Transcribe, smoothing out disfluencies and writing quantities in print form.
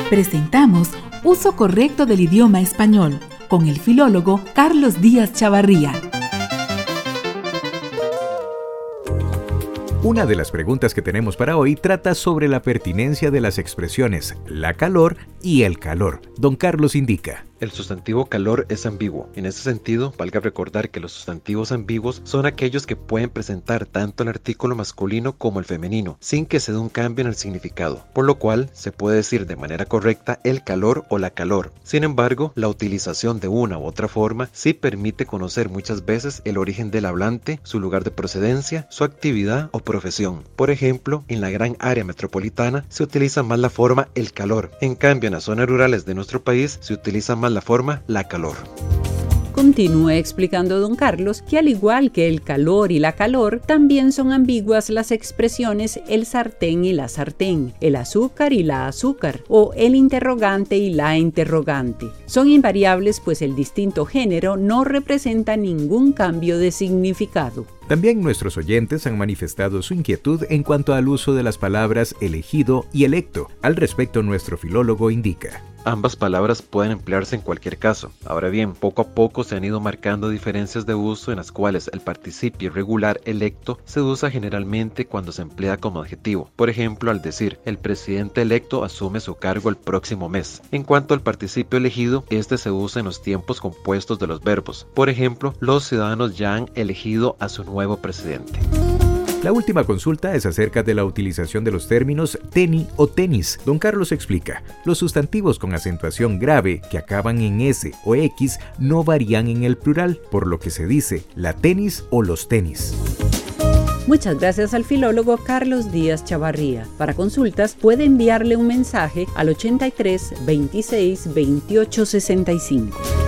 Presentamos Uso Correcto del Idioma Español con el filólogo Carlos Díaz Chavarría. Una de las preguntas que tenemos para hoy trata sobre la pertinencia de las expresiones la calor y el calor. Don Carlos indica. El sustantivo calor es ambiguo. En ese sentido, valga recordar que los sustantivos ambiguos son aquellos que pueden presentar tanto el artículo masculino como el femenino, sin que se dé un cambio en el significado, por lo cual se puede decir de manera correcta el calor o la calor. Sin embargo, la utilización de una u otra forma sí permite conocer muchas veces el origen del hablante, su lugar de procedencia, su actividad o profesión. Por ejemplo, en la gran área metropolitana se utiliza más la forma el calor. En cambio, en las zonas rurales de nuestro país se utiliza más la forma la calor. Continúa explicando don Carlos que al igual que el calor y la calor, también son ambiguas las expresiones el sartén y la sartén, el azúcar y la azúcar, o el interrogante y la interrogante. Son invariables pues el distinto género no representa ningún cambio de significado. También nuestros oyentes han manifestado su inquietud en cuanto al uso de las palabras elegido y electo. Al respecto, nuestro filólogo indica. Ambas palabras pueden emplearse en cualquier caso. Ahora bien, poco a poco se han ido marcando diferencias de uso en las cuales el participio irregular electo se usa generalmente cuando se emplea como adjetivo. Por ejemplo, al decir, el presidente electo asume su cargo el próximo mes. En cuanto al participio elegido, este se usa en los tiempos compuestos de los verbos. Por ejemplo, los ciudadanos ya han elegido a su nuevo presidente. La última consulta es acerca de la utilización de los términos teni o tenis. Don Carlos explica, los sustantivos con acentuación grave que acaban en S o X no varían en el plural, por lo que se dice la tenis o los tenis. Muchas gracias al filólogo Carlos Díaz Chavarría. Para consultas puede enviarle un mensaje al 83 26 28 65.